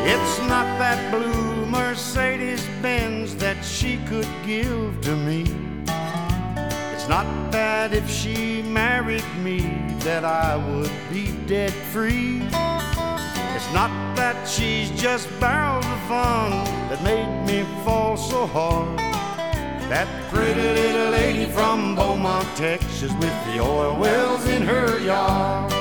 It's not that blue Mercedes-Benz that she could give to me. It's not that if she married me that I would be debt free. It's not that she's just barrels of fun that made me fall so hard. That pretty little lady from Beaumont, Texas, with the oil wells in her yard.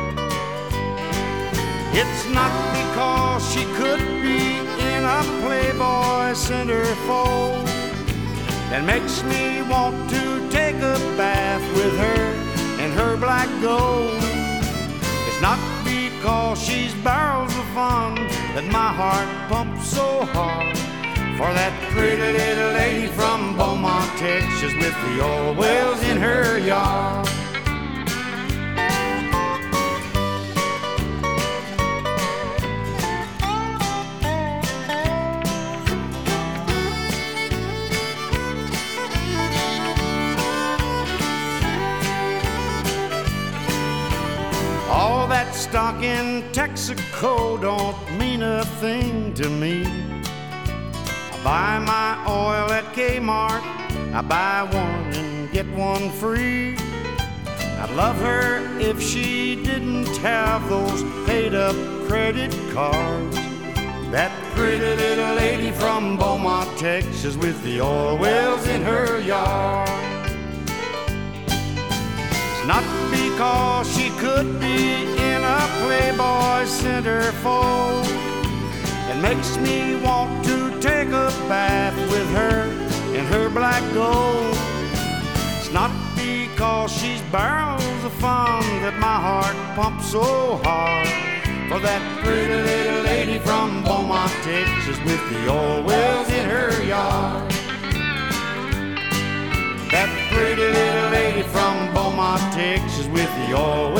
It's not because she could be in a Playboy centerfold that makes me want to take a bath with her in her black gold. It's not because she's barrels of fun that my heart pumps so hard for that pretty little lady from Beaumont, Texas, with the oil wells in her yard. All that stock in Texaco don't mean a thing to me. I buy my oil at Kmart, I buy one and get one free. I'd love her if she didn't have those paid-up credit cards. That pretty little lady from Beaumont, Texas, with the oil wells in her yard. It's not because she could be in a Playboy centerfold that makes me want to take a bath with her in her black gold. It's not because she's barrels of fun that my heart pumps so hard for that pretty little lady from Beaumont, Texas, with the oil wells in her yard. That pretty little lady from Beaumont, Texas, with the oil wells